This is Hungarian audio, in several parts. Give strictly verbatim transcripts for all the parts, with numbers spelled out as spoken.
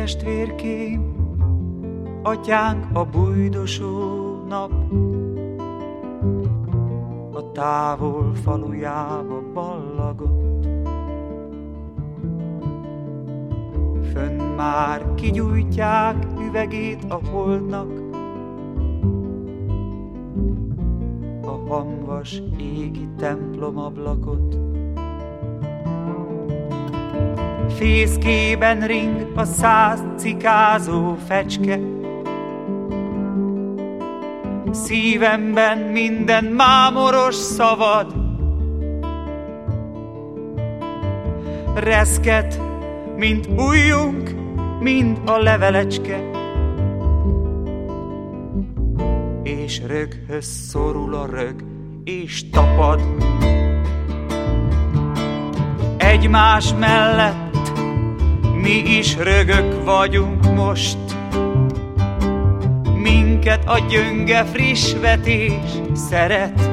testvérkém, atyánk a bújdosó nap, a távol falujába ballagott. Fönn már kigyújtják üvegét a holdnak, a hamvas égi templomablakot. Fészkében ring a száz cikázó fecske, szívemben minden mámoros szavad. Reszket, mint ujjunk, mind a levelecske, és röghöz szorul a rög, és tapad. Egymás mellett mi is rögök vagyunk most, minket a gyönge friss vetés szeret.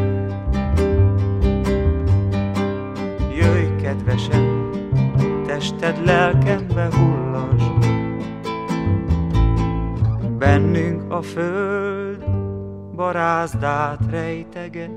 Jöjj, kedvesem, tested lelkembe hullas, bennünk a föld barázdát rejteget.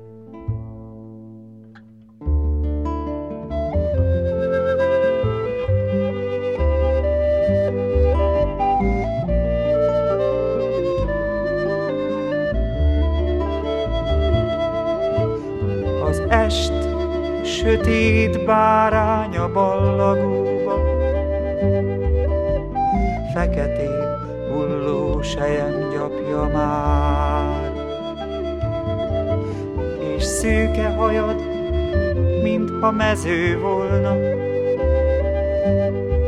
Az est sötét báránya ballagóba, feketén hulló sejem gyapja már, és szőke hajad, mintha mező volna,